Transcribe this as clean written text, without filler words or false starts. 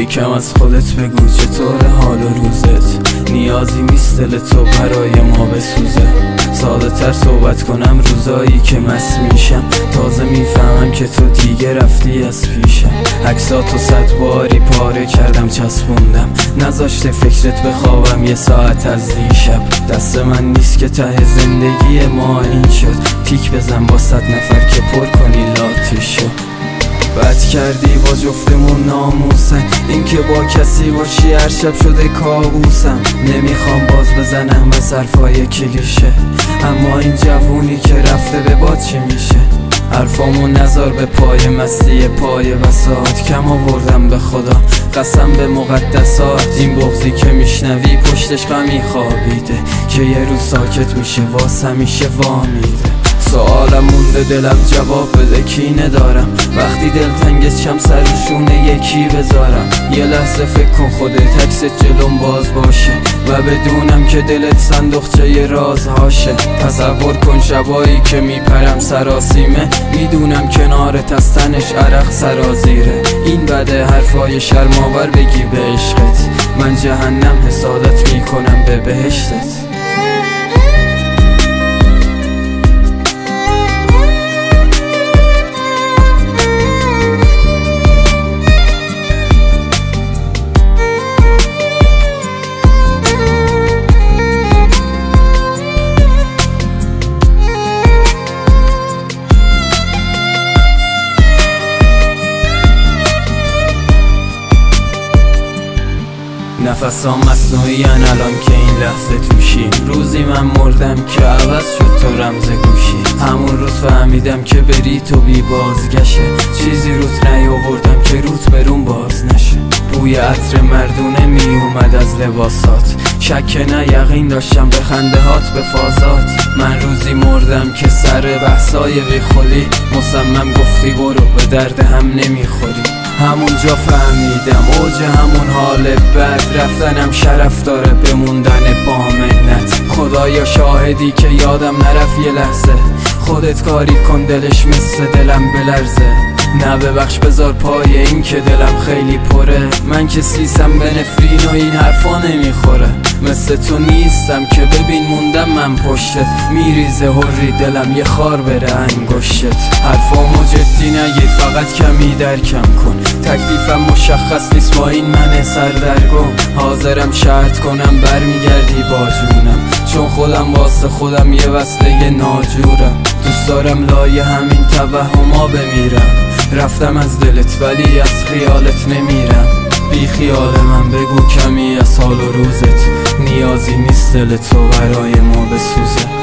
یکم از خودت بگو چطور حال و روزت. نیازی نیست دل تو برای ما بسوزه. ساده تر صحبت کنم روزایی که مست میشم. تازه میفهمم که تو دیگه رفتی از پیشم. عکساتو 100 باری پاره کردم چسبوندم. نذاشته فکرت بخوابم یه ساعت از دیشب. دست من نیست که ته زندگی ما این شد. تیک بزن با 100 نفر که پر کنی لاتیشو. بد کردی با جفتمون ناموسن. این که با کسی باشی هر شب شده کابوسم. نمیخوام باز بزنم به حرفای کلیشه، اما این جوونی که رفته به باد چی میشه؟ حرفامو نذار به پای مستی پای وساط. کم آوردم به خدا قسم به مقدسات. این بغضی که میشنوی پشتش غمی خوابیده که یه روز ساکت میشه واسه همیشه وامیده. سوالم مونده دلم جواب بده کینه دارم. وقتی دلتنگت شم سرشونه یکی بذارم. یه لحظه فکر کن خودت عکست جلوم باز باشه و بدونم که دلت صندوقچه ی رازهاشه. تصور کن شبایی که میپرم سراسیمه. میدونم کنارت از تنش عرق سرازیره. این بده حرفای شرم‌آور بگی به عشقت. من جهنم حسادت میکنم به بهشتت. نفسام مصنوعی الان که این لحظه توشی. روزی من مردم که عوض شد تو رمز گوشی. همون روز فهمیدم که بری تو بی بازگشه. چیزی روت نیاوردم که روت برون باز نشه. بوی عطر مردونه می اومد از لباسات. شک نه یقین داشتم به خنده هات به فازات. من روزی مردم که سر بحثای بی خودی مصمم گفتی برو به درد هم نمیخوری. همونجا فهمیدم اوج همون حال بد. رفتنم شرف داره بموندن با منت. خدایا شاهدی که یادم نرفت یه لحظه. خودت کاری کن دلش مثل دلم بلرزه. نه ببخش بذار پای این که دلم خیلی پره. من که سیسم به نفرین و این حرفا نمیخوره. مثل تو نیستم که ببین موندم من پشتت. میریزه هری دلم یه خار بره انگشتت. حرفامو جدی نگیر فقط کمی درکم کن. تکلیفم مشخص نیست با این من سردرگم. حاضرم شرط کنم برمیگردی با جونم. چون خودم واسه خودم یه وصله ناجورم. دوست دارم لای همین توهما بمیرم. رفتم از دلت ولی از خیالت نمیرم. بی خیال من بگو کمی از حال و روزت. نیازی نیست دل تو برای ما بسوزه.